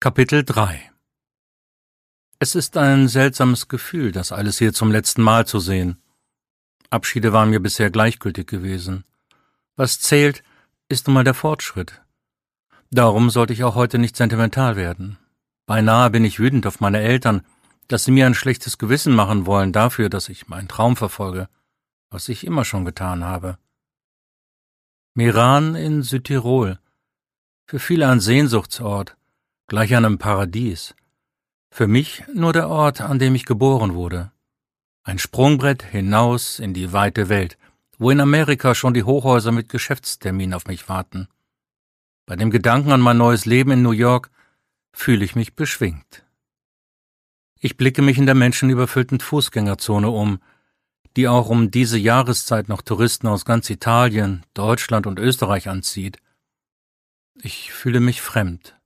Kapitel 3 Es ist ein seltsames Gefühl, das alles hier zum letzten Mal zu sehen. Abschiede waren mir bisher gleichgültig gewesen. Was zählt, ist nun mal der Fortschritt. Darum sollte ich auch heute nicht sentimental werden. Beinahe bin ich wütend auf meine Eltern, dass sie mir ein schlechtes Gewissen machen wollen dafür, dass ich meinen Traum verfolge, was ich immer schon getan habe. Meran in Südtirol. Für viele ein Sehnsuchtsort, gleich einem Paradies. Für mich nur der Ort, an dem ich geboren wurde. Ein Sprungbrett hinaus in die weite Welt, wo in Amerika schon die Hochhäuser mit Geschäftsterminen auf mich warten. Bei dem Gedanken an mein neues Leben in New York fühle ich mich beschwingt. Ich blicke mich in der menschenüberfüllten Fußgängerzone um, die auch um diese Jahreszeit noch Touristen aus ganz Italien, Deutschland und Österreich anzieht. Ich fühle mich fremd.